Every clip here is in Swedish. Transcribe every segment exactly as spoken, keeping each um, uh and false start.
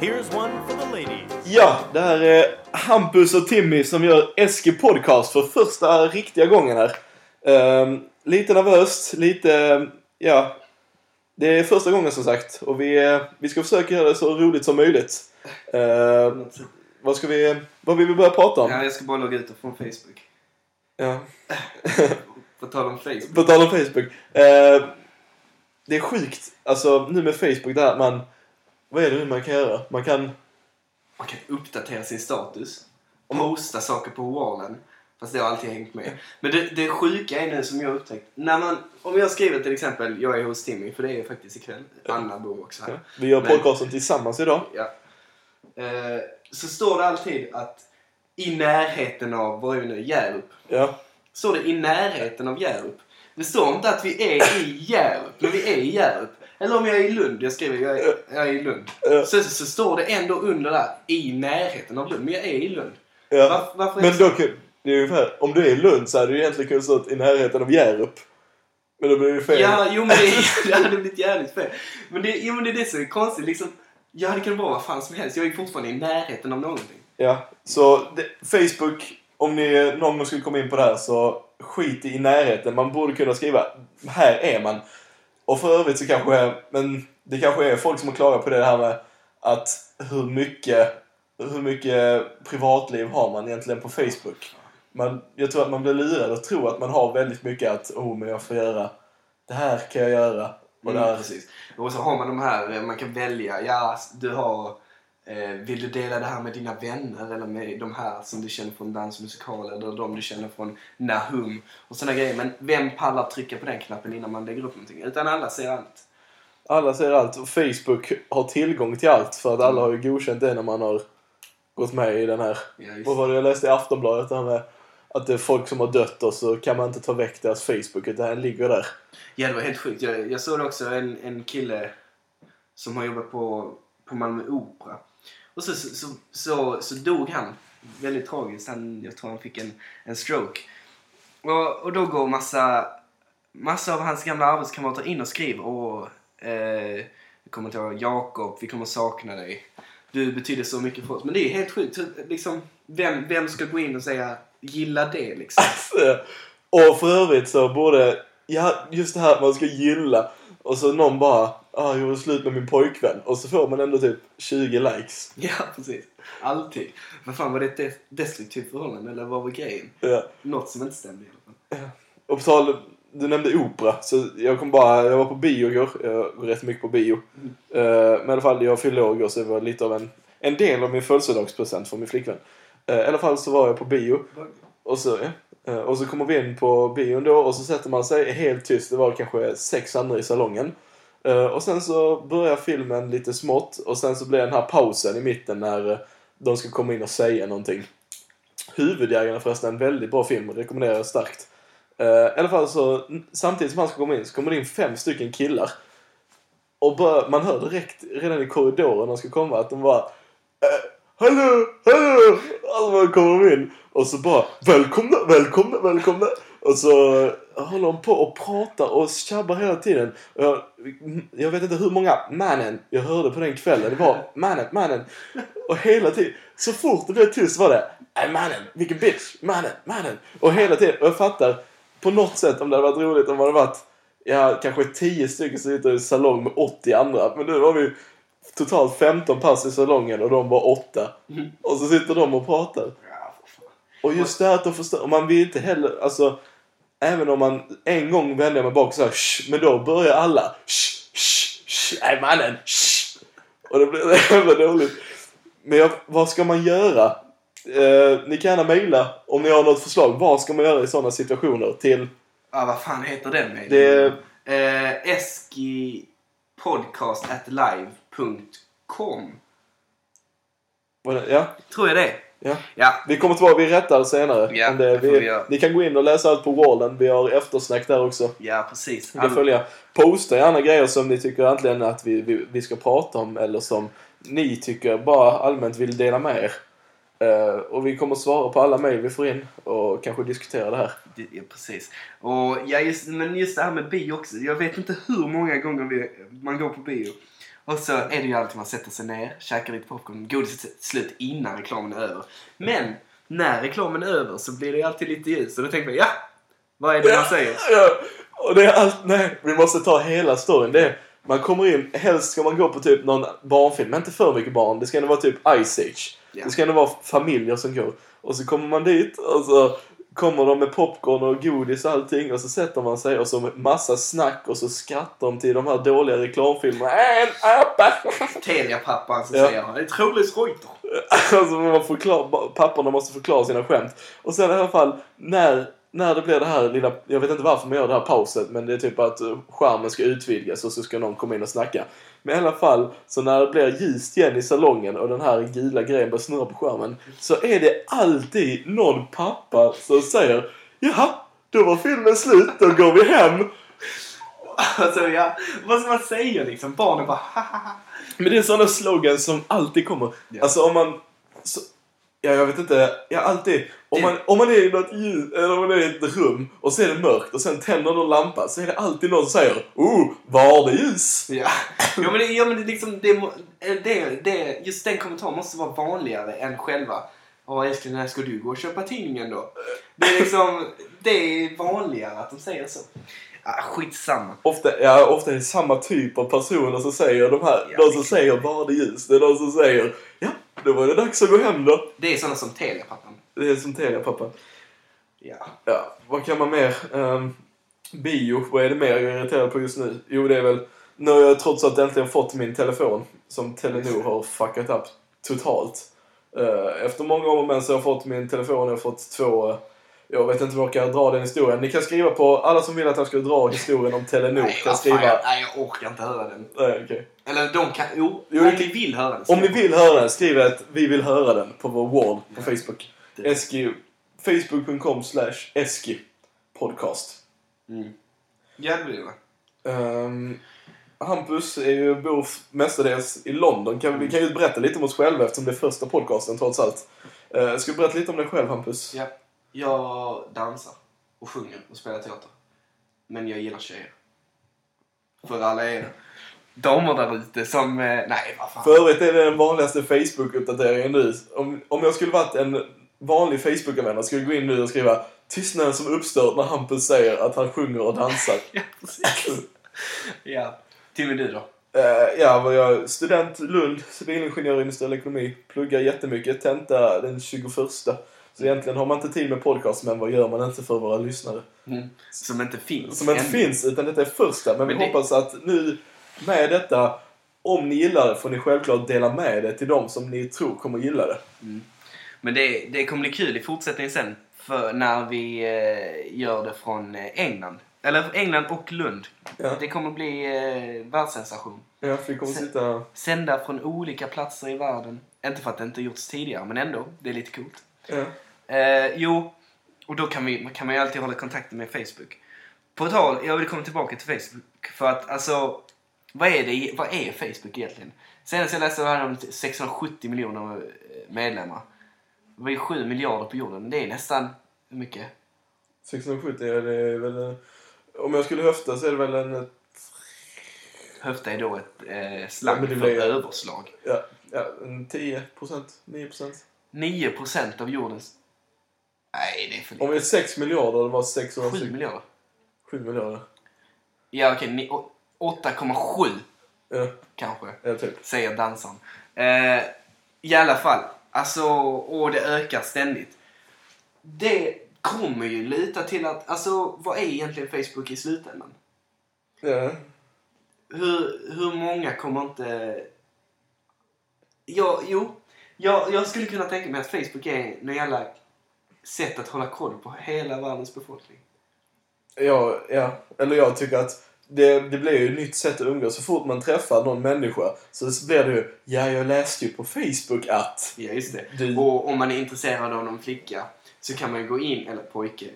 Here's one for the ladies. Ja, det här är Hampus och Timmy som gör Eske Podcast för första riktiga gången här. Um, lite nervöst, lite, ja, det är första gången som sagt. Och vi, vi ska försöka göra det så roligt som möjligt. Uh, vad ska vi, vad vill vi börja prata om? Ja, jag ska bara logga ut från Facebook. Ja. På tal om Facebook. På tal om Facebook. Uh, det är sjukt, alltså nu med Facebook där man, vad är det nu man kan göra? Man kan... Man kan uppdatera sin status. Posta saker på wallen. Fast det har alltid hängt med. Men det, det sjuka är nu som jag har upptäckt. När man, om jag skriver till exempel, jag är hos Timmy, för det är faktiskt ikväll. Anna bor också här. Ja. Vi gör Men, podcasten tillsammans idag. Ja. Eh, så står det alltid att i närheten av, vad är vi nu, Hjärup. Ja. Står det i närheten av Hjärup. Det står inte att vi är i Hjärup, men vi är i Hjärup. Eller om jag är i Lund, jag skriver jag är, jag är i Lund. Ja. Så, så står det ändå under där, i närheten av Lund. Men jag är i Lund. Ja. Var, varför är Men det då kan, det är ungefär, om du är i Lund så hade du egentligen kunnat stå i närheten av Hjärup. Men då blir det fel. Ja, jo men det, det hade blivit jävligt fel. Men det, jo, men det är det som är konstigt. Liksom, jag hade kunnat vara vad fan som helst. Jag är fortfarande i närheten av någonting. Ja, så det, Facebook, om ni någon gång skulle komma in på det här så skit i närheten. Man borde kunna skriva, här är man. Och för övrigt så kanske, men det kanske är folk som har klagat på det här med att hur mycket, hur mycket privatliv har man egentligen på Facebook. Man, jag tror att man blir lurad och tror att man har väldigt mycket att, oh men jag får göra, det här kan jag göra. Och Mm, det här. precis. Och så har man de här, man kan välja, ja du har, eh, vill du dela det här med dina vänner eller med de här som du känner från dansmusikal eller de du känner från Nahum och sådana grejer. Men vem pallar trycka på den knappen innan man lägger upp någonting? Utan alla ser allt. Alla ser allt och Facebook har tillgång till allt för att alla har ju godkänt det när man har gått med i den här. Ja, just Vad var det jag läste i Aftonbladet där med att det är folk som har dött och så kan man inte ta väck deras Facebook utan den ligger där. Ja, det var helt sjukt. Jag, jag såg också en, en kille som har jobbat på, på Malmö Opera. Och så, så, så, så, så dog han. Väldigt tragiskt. Han, jag tror han fick en, en stroke. Och, och då går massa, massa av hans gamla arbetskamrater in och skriver. Och, eh, vi kommer till att Jakob, vi kommer sakna dig. Du betyder så mycket för oss. Men det är helt sjukt. Liksom, vem, vem ska gå in och säga gilla det liksom? Och för övrigt så borde, ja just det här man ska gilla. Och så någon bara, ah jag gjorde slut med min pojkvän. Och så får man ändå typ tjugo likes. Ja, precis. Alltid. Men fan, var det ett destruktivt förhållande eller vad var grejen? Ja. Något som inte stämde i alla fall. Och på tal, du nämnde opera. Så jag kom bara, jag var på bio igår. Jag går rätt mycket på bio. Mm. Uh, men i alla fall, jag fyllde år igår så det var lite av en, en del av min födelsedagspresent från min flickvän. Uh, I alla fall så var jag på bio. Och så, ja. Uh, och så kommer vi in på bion då och så sätter man sig helt tyst. Det var kanske sex andra i salongen. Uh, och sen så börjar filmen lite smått. Och sen så blir den här pausen i mitten när uh, de ska komma in och säga någonting. Huvudjägarna förresten, en väldigt bra film. Rekommenderar jag starkt. Uh, I alla fall så, samtidigt som han ska komma in så kommer det in fem stycken killar. Och bara, man hör direkt redan i korridoren de ska komma att de bara uh, hallå, hallå! Alltså man kommer in och så bara välkomna, välkomna, välkomna. Och så håller de på och pratar och tjabbar hela tiden. Och jag, jag vet inte hur många mannen jag hörde på den kvällen. Det var mannen, mannen. Och hela tiden, så fort det blev tyst var det äh, mannen, vilken bitch, mannen, mannen. Och hela tiden, och jag fattar på något sätt om det hade varit roligt om det hade varit ja, kanske tio stycken som sitter i salong med åttio andra. Men nu var vi totalt femton pass i salongen och de var åtta. Mm. Och så sitter de och pratar. Och just det här att de förstår, och man vill inte heller, alltså även om man en gång vänder mig bak så här, shh, men då börjar alla shh, shh, shh, nej mannen, shh. Och det blir jävla dåligt. Men jag, vad ska man göra? Eh, ni kan gärna mejla om ni har något förslag. Vad ska man göra i sådana situationer till? Ja, vad fan heter den mejlen? Det eh, eskipodcast at live punkt com. Ja. Tror jag det. Ja. Ja. Vi kommer tillbaka, vi rättar senare. Ja, om det, det får vi, vi göra. ni kan gå in och läsa allt på wallen. Vi har eftersnack där också. Ja, precis. Ni kan följa. Posta gärna grejer som ni tycker antingen att vi, vi, vi ska prata om eller som ni tycker bara allmänt vill dela med er. Uh, och vi kommer svara på alla mejl vi får in och kanske diskutera det här. Ja, precis. Och ja, just, men just det här med bio också. Jag vet inte hur många gånger vi, man går på bio Och så är det ju alltid man sätter sig ner, käkar lite popcorn, godiset är slut innan reklamen är över. Men när reklamen är över så blir det alltid lite ljus. Och då tänker man, ja, vad är det man säger? Ja, och det är allt, nej, vi måste ta hela storyn. Det är, man kommer in, helst ska man gå på typ någon barnfilm, men inte för mycket barn. Det ska ändå vara typ Ice Age. Ja. Det ska ändå vara familjer som går. Och så kommer man dit och så kommer de med popcorn och godis och allting. Och så sätter man sig och så med massa snack. Och så skrattar de till de här dåliga reklamfilmerna. En apa! Telia-pappan som ja. säger, det är troligt rojter. Alltså man förklar, papporna måste förklara sina skämt. Och sen i alla fall, när, när det blir det här lilla, jag vet inte varför man gör det här pauset. Men det är typ att skärmen ska utvidgas och så ska någon komma in och snacka. Men i alla fall, så när det blir ljust igen i salongen och den här gula grejen börjar snurra på skärmen, så är det alltid någon pappa som säger, jaha, då var filmen slut, då går vi hem. Alltså ja, vad ska man säga liksom? Barnen bara, hahaha. Men det är sådana slogans som alltid kommer. Ja. Alltså om man, så, ja jag vet inte, ja alltid, om man, om man är i något ljus, eller om man är i ett rum och så är det mörkt och sen tänder någon lampa, så är det alltid någon som säger, oh, var det ljus? Ja, ja men, det, ja, men det, liksom, det, det, det, just den kommentaren måste vara vanligare än själva. Ja älskling, när ska du gå och köpa tidningen då? Det är liksom, det är vanligare att de säger så. Ah, skitsamma. Ofta, ja, ofta är det samma typ av personer som säger de här, ja, de som säger var det ljus. Det är de som säger, ja, då var det dags att gå hem då. Det är sådana som Telia-pappan. Det är som Telia-pappan. Ja. Ja, vad kan man mer? Um, bio, vad är det mer jag är irriterad på just nu? Jo, det är väl, nu har jag trots allt äntligen fått min telefon som Telenor har fuckat upp totalt. Uh, efter många år med så har jag fått min telefon, jag har fått två... Uh, Jag vet inte vad jag kan dra den historien. Ni kan skriva på, alla som vill att jag ska dra historien om Telenor nej, kan skriva. Fan, nej, jag orkar inte höra den. Nej, okay. Eller de kan, jo, jo om ni ni vill höra den. Om ni vill höra den, skriv ett vi vill höra den på vår wall på ja, Facebook. Det. Eski, facebook punkt com slash eski podcast. Mm. Ja, det blir det. Um, Hampus är ju, bor mestadels i London. Kan, vi kan ju berätta lite om oss själva eftersom det är första podcasten trots allt. Uh, ska du berätta lite om dig själv, Hampus? Ja. Jag dansar och sjunger och spelar teater. Men jag gillar tjejer. För alla är damer där ute som... Nej, vad fan. För övrigt är det den vanligaste Facebook-uppdateringen nu. Om, om jag skulle varit en vanlig Facebook-användare skulle gå in nu och skriva tystnaden som uppstår när Hampus säger att han sjunger och dansar. Ja, precis. Ja. Till och med du då? Uh, ja, jag är student Lund, civilingenjör i industriell ekonomi. Pluggar jättemycket, tenta den tjugoförsta. Så egentligen har man inte tid med podcast, men vad gör man inte för våra lyssnare? Mm. Som inte finns. Som inte än. finns, utan detta är första. Men, men vi det... hoppas att nu med detta, om ni gillar det får ni självklart dela med det till dem som ni tror kommer gilla det. Mm. Men det, det kommer bli kul i fortsättningen sen. För när vi eh, gör det från England. Eller England och Lund. Ja. Det kommer bli eh, världssensation. Ja, för vi kommer Sen, sitta... Sända från olika platser i världen. Inte för att det inte gjorts tidigare, men ändå. Det är lite coolt. Ja. Eh, jo, och då kan, vi, kan man ju alltid hålla kontakten med Facebook. På tal, jag vill komma tillbaka till Facebook. För att, alltså, vad är, det, vad är Facebook egentligen? Senast jag läste här om sexhundrasjuttio miljoner medlemmar. Det var ju sju miljarder på jorden. Det är nästan, hur mycket? sexhundrasjuttio, ja, det är väl... Om jag skulle höfta så är det väl en... Höfta är då ett eh, slang ja, för blir... överslag. Ja, ja, en tio procent, nio procent. nio procent av jordens... Nej, det är för lite. Om det är sex miljarder, det var sexhundra... sju miljarder. sju miljarder. Ja, okej. Okay, åtta komma sju. Ja. Kanske. Ja, typ. Säger dansaren. Eh, I alla fall. Alltså, och det ökar ständigt. Det kommer ju lite till att... Alltså, vad är egentligen Facebook i slutändan? Ja. Hur, hur många kommer inte... Ja, jo. Jag, jag skulle kunna tänka mig att Facebook är en jävla sätt att hålla koll på hela världens befolkning. Ja, ja. Eller jag tycker att det, det blir ju ett nytt sätt att umgås. Så fort man träffar någon människa så blir det ju, ja, jag läste ju på Facebook att... Ja, just det. Du... Och om man är intresserad av någon flicka så kan man ju gå in, eller pojke...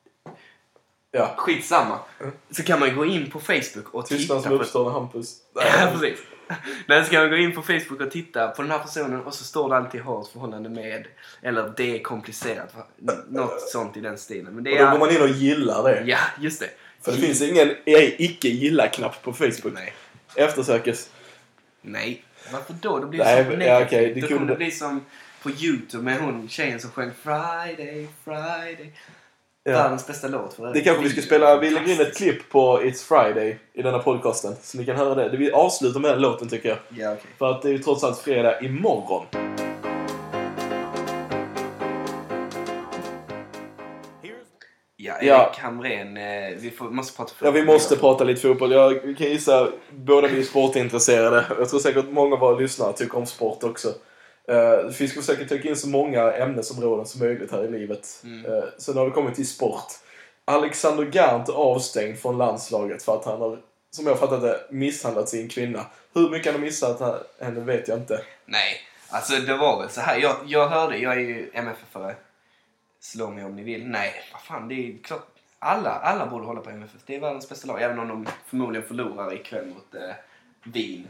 Ja. Skitsamma. Mm. Så kan man gå in på Facebook och Tystnad titta som på... uppstår när Hampus... Ja, precis. Men ska man gå in på Facebook och titta på den här personen och så står det alltid har ett förhållande med, eller det är komplicerat, något sånt i den stilen. Men det är... Och då går man in och gillar det. Ja, just det. För det finns ingen icke-gilla-knapp på Facebook. Nej. Eftersökes. Nej, varför då? Då blir Nej, det så negativt. ja, okay. Det då kunde... kommer det bli som på YouTube med hon tjejen som sjöng Friday, Friday. Ja. Världens bästa låt för det. Det kanske vi ska spela, vi lägger in ett klipp på It's Friday i denna podcasten. Så ni kan höra det. Vi avslutar med den låten tycker jag. Ja, okay. För att det är ju trots allt fredag imorgon. Ja, Erik Hamrén, vi får, måste prata fotboll. Ja, vi måste prata lite fotboll. Jag kan gissa, båda vi är sportintresserade. Jag tror säkert att många av våra lyssnare tycker om sport också. Uh, vi ska försöka täcka in så många ämnesområden som möjligt här i livet. Mm. Uh, sen har vi kommit till sport. Alexander Gant är avstängd från landslaget för att han har, som jag fattat det, misshandlat sin kvinna. Hur mycket han har missat henne vet jag inte. Nej, alltså det var väl så här. Jag, jag hörde, jag är ju M F F-are. Slå mig om ni vill. Nej, vad fan, det är klart. Alla, alla borde hålla på M F F. Det är världens bästa lag. Även om de förmodligen förlorar ikväll mot eh, Wien.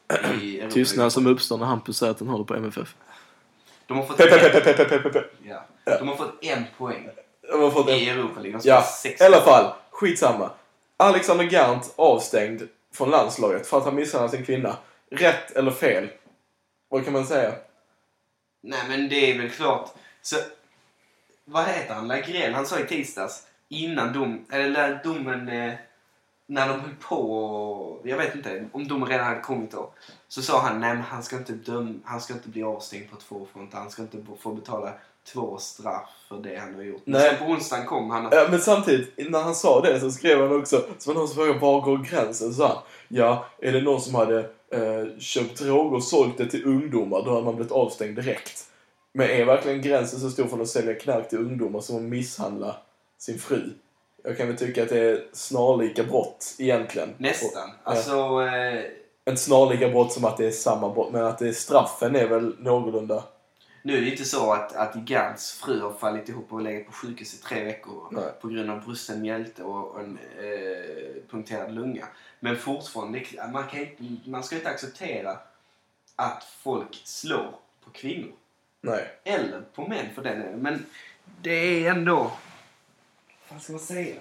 Tystnad som uppstår när Hampus säger att han håller på M F F. De har fått, pe, en, pe, pe, pe, pe, pe, pe. Ja. Ja. De har fått en poäng de har fått i en... Europa League. Ja, i alla fall. Skitsamma. Alexander Gant avstängd från landslaget för att han misshandlade sin kvinna. Rätt eller fel? Vad kan man säga? Nej, men det är väl klart. Så, vad heter han? Lagrell, han sa i tisdags innan dom, eller domen eh, när de höll på, jag vet inte om domen redan hade kommit då, så sa han nej men han ska inte döm, han ska inte bli avstängd på två fronter, han ska inte få betala två straff för det han har gjort. Men sen på onsdagen kom han... Ja, men samtidigt, när han sa det så skrev han också, så var någon som frågade var går gränsen, så sa han, ja, är det någon som hade eh, köpt droger och sålt det till ungdomar, då hade man blivit avstängd direkt. Men är verkligen gränsen så stor för att sälja knark till ungdomar som misshandla sin fru? Jag kan väl tycka att det är snarlika brott egentligen. Nästan. Och, alltså... ja. Eh... En snarlika brott som att det är samma brott, men att det är straffen är väl någorlunda. Nu är det inte så att, att Gants fru har fallit ihop och legat på sjukhus i tre veckor. Nej. På grund av brusten mjälte och en eh, punkterad lunga. Men fortfarande, man, kan inte, man ska inte acceptera att folk slår på kvinnor. Nej. Eller på män för den. Men det är ändå... Vad ska man säga?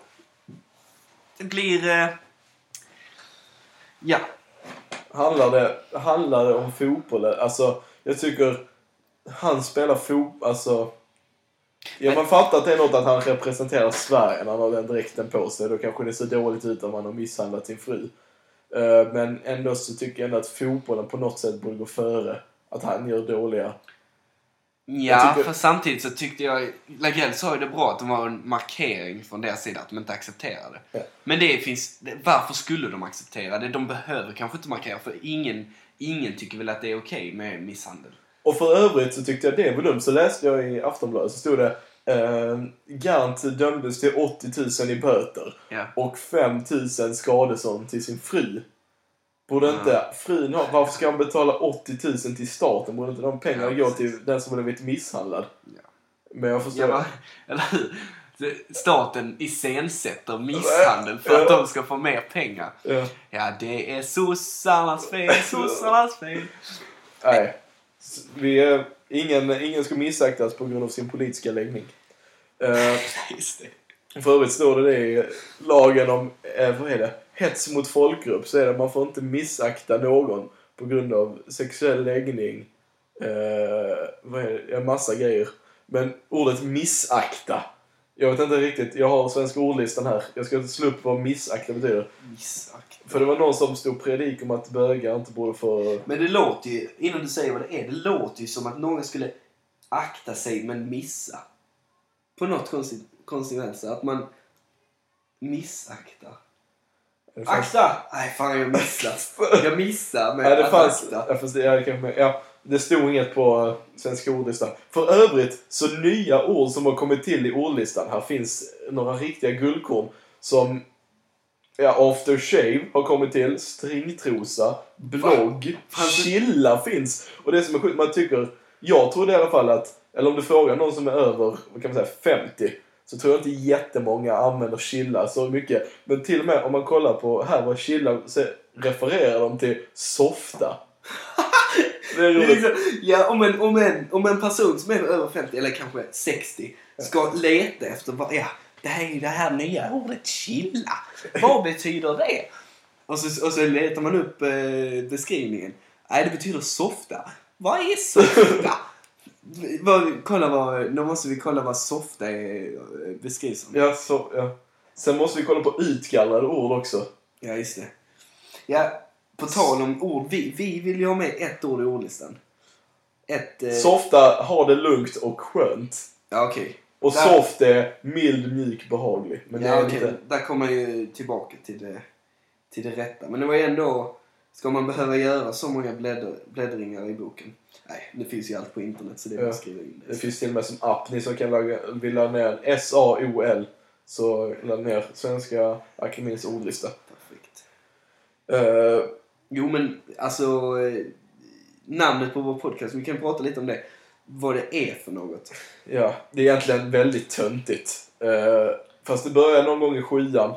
Det blir... Eh... Ja. Handlar det, handlar det om fotboll? Alltså, jag tycker... Han spelar fotboll... Alltså... Jag har fattat att det är något att han representerar Sverige när han har den dräkten på sig. Då kanske det ser dåligt ut om han har misshandlat sin fru. Uh, men ändå så tycker jag ändå att fotbollen på något sätt borde gå före. Att han gör dåliga... Ja, tycker... för samtidigt så tyckte jag... Lagrell sa ju det bra att det var en markering från deras sida att de inte accepterade. Ja. Men det finns... Varför skulle de acceptera det? De behöver kanske inte markera, för ingen, ingen tycker väl att det är okej med misshandel. Och för övrigt så tyckte jag det var dumt. Så läste jag i Aftonbladet så stod det eh, Gant dömdes till åttio tusen i böter. Ja. Och fem tusen skadestånd till sin fru. Borde inte mm. frun ha, varför ska han betala åttio tusen till staten? Borde inte de pengarna ja, gå till den som har blivit misshandlad? Ja. Men jag förstår... Ja, eller hur? Staten iscensätter misshandel för att ja. de ska få mer pengar. Ja, ja det är sossarnas fel, sossarnas fel. Nej, vi är, ingen, ingen ska missaktas på grund av sin politiska läggning. Uh, Just det. För övrigt står det i lagen om, eh, vad är det? Hets mot folkgrupp, så är det att man får inte missakta någon på grund av sexuell läggning. Eh, vad är det? En massa grejer. Men ordet missakta. Jag vet inte riktigt, jag har svenska ordlistan här. Jag ska slå upp vad missakta betyder. Missakta. För det var någon som stod predik om att bögar inte borde få... Men det låter ju, innan du säger vad det är, det låter ju som att någon skulle akta sig men missa. På något konstigt, konstigt vänster. Att man missaktar. Akta! Nej fan, jag missat. Jag missar med ja, det att fanns, akta. Jag förstår, jag kan, ja, det stod inget på svenska ordlistan. För övrigt, så nya ord som har kommit till i ordlistan. Här finns några riktiga guldkorn som ja, aftershave har kommit till. Stringtrosa, blogg, chilla finns. Och det som är sjukt, man tycker, jag trodde i alla fall att, eller om du frågar någon som är över, vad kan man säga, femtio, så tror jag inte jättemånga använder chilla så mycket. Men till och med om man kollar på här vad chilla, så refererar de till softa. Det är roligt. Ja, om en, om, en, om en person som är över femtio eller kanske sextio ska leta efter vad, ja, det här är ju det här nya ordet chilla. Vad betyder det? Och så, och så letar man upp eh, beskrivningen. Nej, det betyder softa. Vad är softa? vad, kolla vad, då måste vi kolla vad softa är, beskrivs som. Ja, så, ja. Sen måste vi kolla på utgallrade ord också. Ja, just det. Ja, på tal om ord. Vi, vi vill ju ha med ett ord i ordlistan. Ett... Eh... Softa har det lugnt och skönt. Ja, okej. Okay. Och där... soft är mild, mjuk, behaglig. Men ja, det är okej. Okay. Lite... Där kommer man ju tillbaka till det, till det rätta. Men det var ju ändå... Ska man behöva göra så många bläddr, bläddringar i boken? Nej, det finns ju allt på internet så det är bara att skriva in det. Det finns till och med som app. Ni som kan laga, vill ladda ner S A O L så ladda ner Svenska Akademins ordlista. Perfekt. Uh, jo men alltså namnet på vår podcast, vi kan prata lite om det. Vad det är för något. Ja, det är egentligen väldigt töntigt. Uh, fast det började någon gång i sjuan.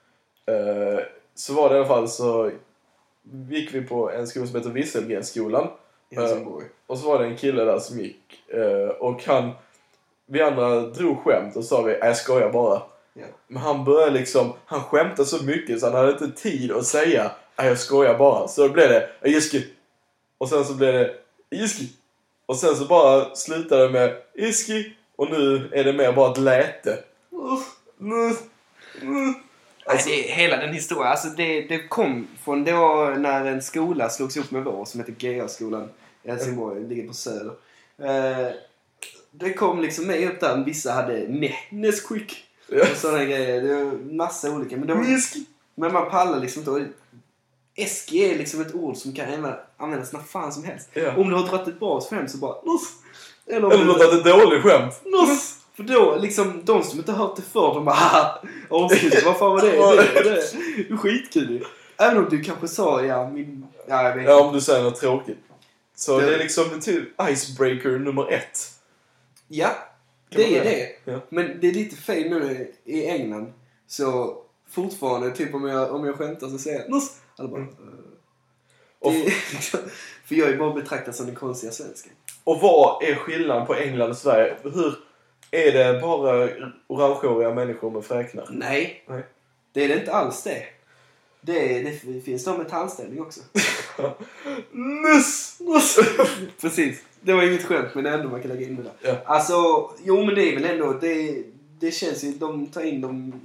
Uh, så var det i alla fall så gick vi på en skola som heter Visselgrenskolan. Uh, och så var det en kille där som gick. Uh, och han, vi andra drog skämt och sa vi, jag skojar bara. Yeah. Men han började liksom, han skämtade så mycket så han hade inte tid att säga, jag skojar bara. Så då blev det, Iski. Och sen så blev det, Iski. Och sen så bara slutade det med, Iski. Och nu är det mer bara ett läte. Uh. Uh. Uh. Alltså, det, hela den historien, alltså det, det kom från då när en skola slogs upp med vår som heter G A-skolan i Helsingborg, mm. ligger på Söder. Eh, det kom liksom med upp där, vissa hade ne, Nesquik ja. Och sådana grejer, det var massa olika. Men, var, men man pallar liksom inte, eski är liksom ett ord som kan användas när fan som helst. Ja. Om du har dragit ett bra skämt så bara nuss. Eller om du har dragit ett dåligt skämt. Nuss. För då, liksom, de som inte har hört det förr, de bara haha, avsnitt, vad fan var det? Det, det, det är skitkul. Även om du kanske sa, ja, min... Ja, jag vet. Ja, om du säger något tråkigt. Så det, det är liksom typ icebreaker nummer ett. Ja, kan det är det. Ja. Men det är lite fel nu i England. Så fortfarande, typ om jag, om jag skämtar så säger jag, nuss! Alla bara... Mm. Uh, det, liksom, för jag är bara betraktad som den konstiga svensken. Och vad är skillnaden på England och Sverige? Hur... Är det bara orangehåriga människor med fräknar? Nej. Nej, det är det inte alls det. Det, det finns de med tandställning också. Nuss! Nuss! Precis. Det var inget skämt, men det är ändå man kan lägga in det där. Ja. Alltså, jo men det är väl ändå, det, det känns ju, de tar in dem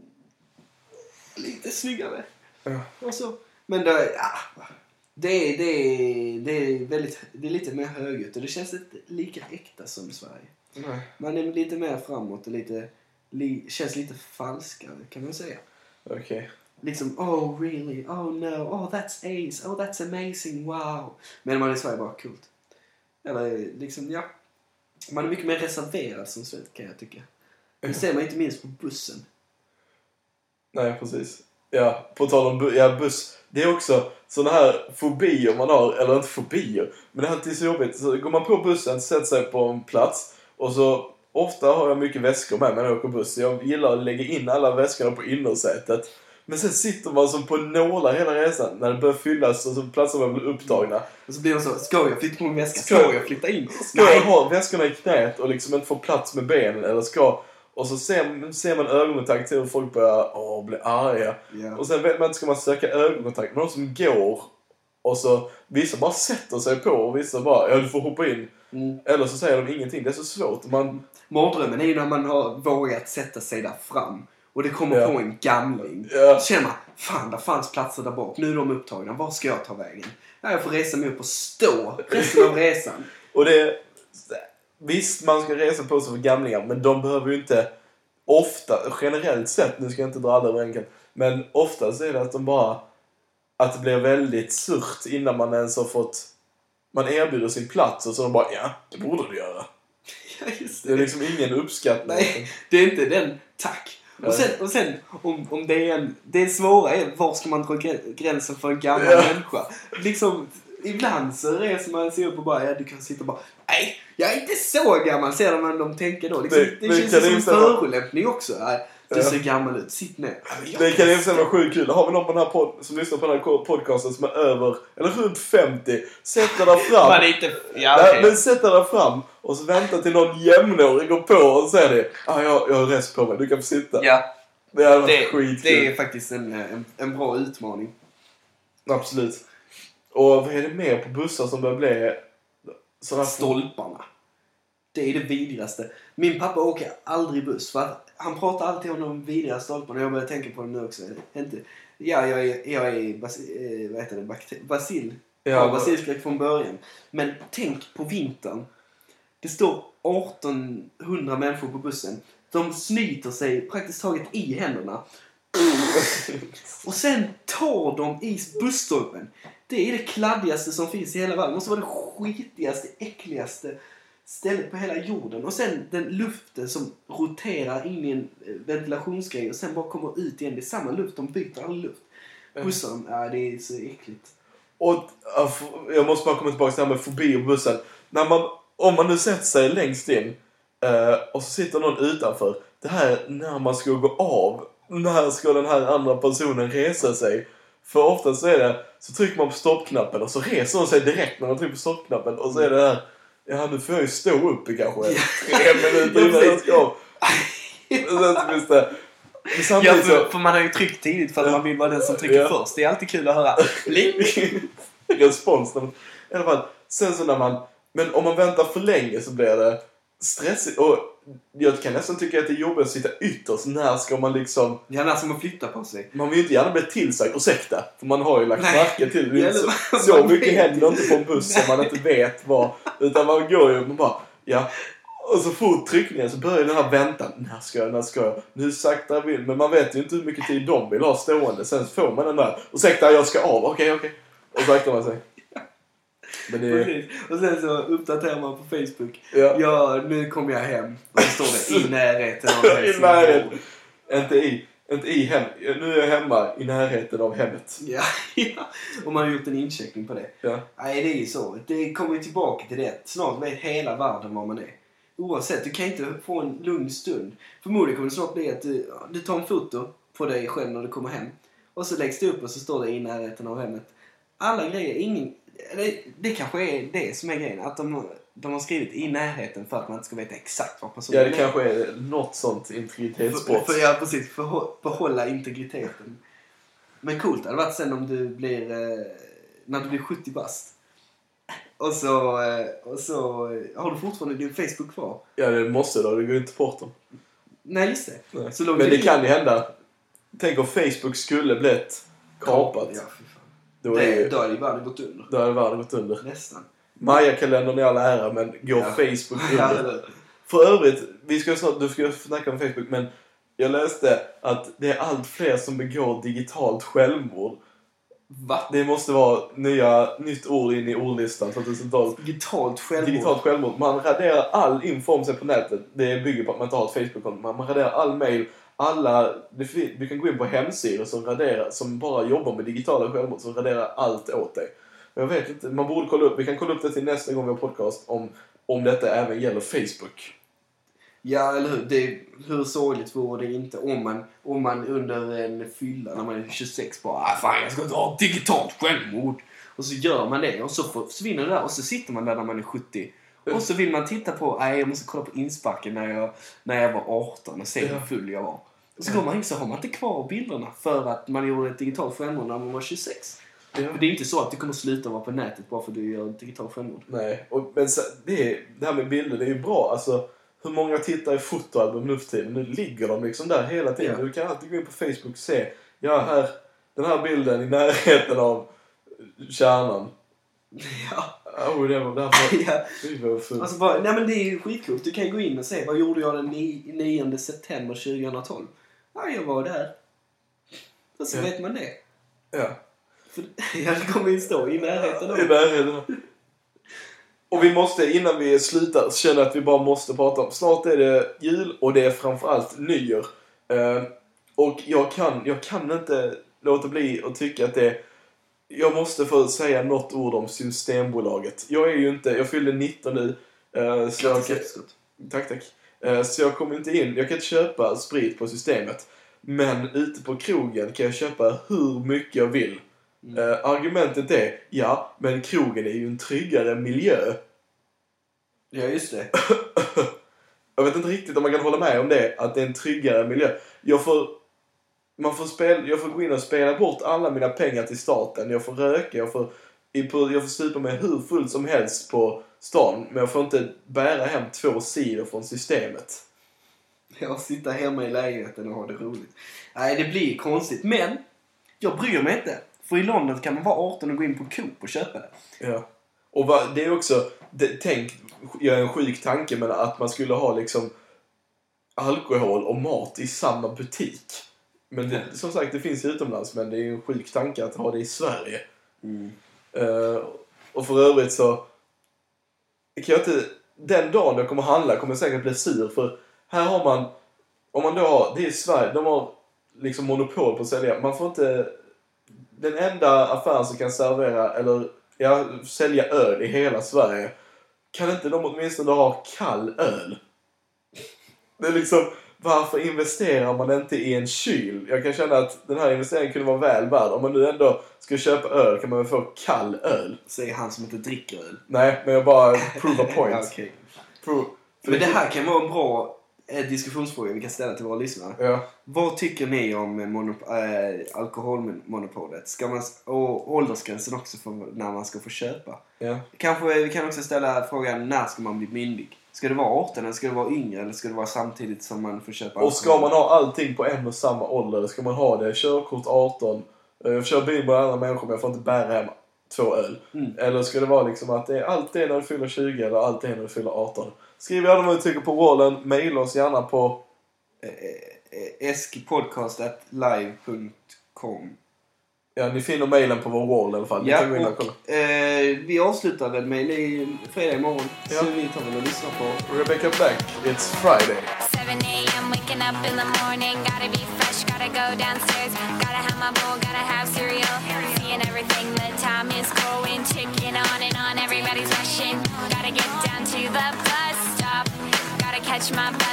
lite snyggare. Ja. Och så. Men det, ja, det, det, det är väldigt, det är lite mer högljutt och det känns inte lika äkta som i Sverige. Nej. Man är lite mer framåt och lite, li, känns lite falskare kan man säga. Okej. Okay. Liksom, oh really, oh no, oh that's ace, oh that's amazing, wow. Men man är i Sverige bara kult. Eller liksom, ja. Man är mycket mer reserverad som svensk kan jag tycka. Det ser man inte minst på bussen. Nej, precis. Ja, på tal om bu- ja, buss. Det är också såna här fobier man har, eller inte fobier, men det är alltid så jobbigt. Så går man på bussen, sätter sig på en plats och så ofta har jag mycket väskor med mig när jag åker buss. Jag gillar att lägga in alla väskorna på innersätet. Men sen sitter man som på nålar hela resan när det börjar fyllas och så platserna blir upptagna. Och så blir man så, ska jag flytta på min väska? Ska, ska jag flytta in? Ska Nej. jag ha väskorna i knät och liksom inte få plats med benen? Eller ska... Och så ser, ser man ögonkontakt till hur folk börjar åh, bli arga. Yeah. Och sen vet man inte, ska man söka ögonkontakt med de som går. Och så vissa bara sätter sig på och vissa bara, ja du får hoppa in. Mm. Eller så säger de ingenting, det är så svårt. Man... Mardrömmen är ju när man har vågat sätta sig där fram. Och det kommer ja. på en gamling. Ja. Så känner man, fan där fanns platser där bak. Nu är de upptagna, var ska jag ta vägen? Ja, jag får resa mig upp och stå resten av resan. Och det visst, man ska resa på sig för gamlingar, men de behöver ju inte ofta, generellt sett, nu ska jag inte dra alla över en kant, men ofta så är det att de bara, att det blir väldigt surt innan man ens har fått, man erbjuder sin plats och så de bara, ja, det borde du göra. Ja, just det. Det är liksom ingen uppskattning. Nej, det är inte den, tack. Och sen, och sen om, om det är en, det svåra är, var ska man dra gränsen för en gammal ja. människa? Liksom, ibland så reser man sig upp och bara, ja du kan sitta och bara, nej, jag är inte så gammal, ser de, de tänker då. Liksom, det, det känns som en förolämpning också. Nej, du ja. ser gammal ut, sitt ner. Ja, det kan ju vara sjukt kul. Har vi någon på den här pod- som lyssnar på den här podcasten som är över, eller runt femtio, sätter där fram. Man är inte, ja, okay. Nej, men sätter där fram och så väntar till någon jämnårig går på och säger det. Ah, jag, jag har rest på mig, du kan få sitta. Ja. Det är det, det är faktiskt en, en, en bra utmaning. Absolut. Och vad är det mer på bussar som börjar bli sådana... Stolparna. Det är det vidrigaste. Min pappa åker aldrig buss. För att han pratar alltid om de vidriga stolparna. Jag börjar tänka på det nu också. Inte. Ja, jag är, jag är bas, eh, vad heter det? Bakter- basil. Ja, ja basilskräck från början. Men tänk på vintern. Det står artonhundra människor på bussen. De snyter sig praktiskt taget i händerna. Och sen tar de i busstolpen. Det är det kladdigaste som finns i hela världen. Det måste vara det skitigaste, äckligaste stället på hela jorden. Och sen den luften som roterar in i en ventilationsgrej och sen bara kommer ut igen. Det är samma luft, de byter all luft. Bussen, ja det är så äckligt. Och jag måste bara komma tillbaka till det här med fobi och bussen. När man, om man nu sätter sig längst in eh, och så sitter någon utanför. Det här när man ska gå av. När ska den här andra personen resa sig? För ofta så är det, så trycker man på stoppknappen och så reser hon sig direkt när man trycker på stoppknappen. Och så är det där, ja nu får jag ju stå upp i kanske tre minuter innan jag ska av. Sen finns det... Ja, för, för man har ju tryckt tidigt för att man vill vara den som trycker ja. först. Det är alltid kul att höra. Respons. I alla fall, sen så när man... Men om man väntar för länge så blir det stressigt. Och jag kan nästan tycka att det är jobbigt att sitta ytterst. När ska man liksom... Ja, när ska man flytta på sig? Man vill ju inte gärna bli tillsagd. Ursäkta. För man har ju lagt märke till det. Ja, så, så mycket händer inte på en buss som man inte vet vad. Utan man går ju och man bara... Ja... Och så fort tryckningen så börjar den här väntan. När ska jag, när ska jag? Nu sakta vill. Men man vet ju inte hur mycket tid de vill ha stående. Sen får man den där. Och sakta, jag ska av. Okej, okej. Och så aktar man sig. Men det... Och sen så uppdaterar man på Facebook. Ja, ja nu kommer jag hem. Och så står det i närheten av hemmet. I närheten. Inte i, inte i hem. Nu är jag hemma i närheten av hemmet. Ja, ja. Och man har gjort en incheckning på det. Ja. Nej, det är ju så. Det kommer ju tillbaka till det. Snart vet hela världen var man är. Oavsett, du kan inte få en lugn stund. Förmodligen kommer det snart bli att du, du tar en foto på dig själv när du kommer hem. Och så läggs det upp och så står det i närheten av hemmet. Alla grejer, ingen... Det, det kanske är det som är grejen. Att de, de har skrivit i närheten för att man inte ska veta exakt vad personen är. Ja, det är. kanske är något sånt integritetsbrott. För, för, ja, precis. För behålla integriteten. Men coolt, det hade varit sen om du blir... Eh, när du blir sjuttio bast. Och så, och så har du fortfarande din Facebook kvar. Ja, det måste då. Det går inte bort dem. Nej, just det. Nej. Så men det in... kan ju hända. Tänk om Facebook skulle blivit kapat. Ja, fy fan. Då det, är ju... då hade världen gått under. Då hade världen gått under. Nästan. Maya-kalendern är all ära, men går ja. Facebook under. Ja, för övrigt, vi ska snart, du ska snacka om Facebook, men jag läste att det är allt fler som begår digitalt självmord. Va? Det måste vara nya, nytt ord in i ordlistan tjugohundratalet. Digitalt självmord. Digitalt självmord. Man raderar all info om sig på nätet. Det bygger på att man inte har ett Facebook-konto. Man raderar all mail. Alla, du kan gå in på hemsidor som, raderar, som bara jobbar med digitala självmord. Som raderar allt åt dig. Jag vet inte, man borde kolla upp. Vi kan kolla upp det till nästa gång vi har podcast. Om, om detta även gäller Facebook. Ja, eller hur? Det, hur sorgligt vore det inte om man, om man under en fylla när man är tjugosex bara, ah, fan jag ska inte ha digitalt självmord. Och så gör man det och så försvinner det där och så sitter man där när man är sjuttio. Och så vill man titta på, nej jag måste kolla på insparken när jag, när jag var arton och se hur full jag var. Och så går man in så har man inte kvar bilderna för att man gjorde ett digitalt självmord när man var tjugosex. Ja. Det är inte så att du kommer sluta vara på nätet bara för att du gör ett digitalt självmord. Nej, och, men så, det, det här med bilder, det är ju bra. Alltså, hur många tittar i fotoalbum nu för tiden? Nu ligger de liksom där hela tiden. Ja. Du kan alltid gå in på Facebook och se, ja här, den här bilden i närheten av kärnan. Ja. Oh, det var, det var, ja. det var för... Alltså bara, nej men det är ju skitklokt. Du kan gå in och se, vad gjorde jag den nionde september tjugohundratolv? Ja, jag var där. Och så ja. vet man det. Ja. För, ja, det kommer ju stå i närheten då. I närheten. Och vi måste, innan vi slutar, känna att vi bara måste prata om. Snart är det jul och det är framförallt nyår. Uh, och jag kan, jag kan inte låta bli att tycka att det... Jag måste få säga något ord om Systembolaget. Jag är ju inte... Jag fyllde nitton nu. Uh, så jag, tack, tack. Uh, så jag kommer inte in... Jag kan inte köpa sprit på Systemet. Men ute på krogen kan jag köpa hur mycket jag vill. Mm. Uh, argumentet är, ja, men krogen är ju en tryggare miljö. Ja, just det. Jag vet inte riktigt om man kan hålla med om det, att det är en tryggare miljö. Jag får, man får, spela, jag får gå in och spela bort alla mina pengar till staten. Jag får röka, jag får i, på, jag får supa med hur fullt som helst på stan. Men jag får inte bära hem två sidor från systemet. Jag sitter hemma i lägenheten och har det roligt. Nej, det blir konstigt. Men jag bryr mig inte. För i London kan man vara arton och gå in på Coop och köpa det. Ja. Och va, det är också... Det, tänk, jag är en sjuk tanke, men att man skulle ha liksom alkohol och mat i samma butik. Men det, som sagt, det finns utomlands, men det är en sjuk tanke att ha det i Sverige. Mm. Uh, och för övrigt så kan jag inte... Den dagen jag kommer handla kommer jag säkert bli sur, för här har man... Om man då har... Det är Sverige, de har liksom monopol på att sälja. Man får inte... Den enda affären som kan servera eller ja, sälja öl i hela Sverige, kan inte de åtminstone ha kall öl? Det är liksom, varför investerar man inte i en kyl? Jag kan känna att den här investeringen kunde vara väl värd. Om man nu ändå ska köpa öl kan man väl få kall öl. Säger han som inte dricker öl. Nej, men jag bara prove a point. Okay. Prove, men det här kan vara en bra eh, diskussionsfråga vi kan ställa till våra lyssnare. Ja. Vad tycker ni om monop- äh, alkoholmonopolet? Ska man, och åldersgränsen också för när man ska få köpa? Ja. Kanske vi kan också ställa frågan, när ska man bli myndig? Ska det vara arton eller ska det vara yngre eller ska det vara samtidigt som man får köpa alkohol? Och ska man ha allting på en och samma ålder? Eller ska man ha det? Körkort arton. Jag kör bil med andra människor men jag får inte bära hem två öl. Mm. Eller ska det vara liksom att det är allt det när du fyller tjugo eller allt det när du fyller arton? Skriv gärna vad du tycker på wallen. Maila oss gärna på eh, eskpodcast at live punkt com. Ja, ni finner mailen på vår wall i alla fall. Ja, och, och eh, vi avslutar väl med i fredag imorgon. Ja. Så vi tar väl och lyssnar på Rebecca Black, It's Friday. seven a.m. waking up in the morning. Gotta be fresh, gotta go downstairs. Gotta have my bowl, gotta have cereal. Seeing everything, the time is going. Ticking on and on, everybody's rushing. Gotta get down to the bus stop. Gotta catch my bus.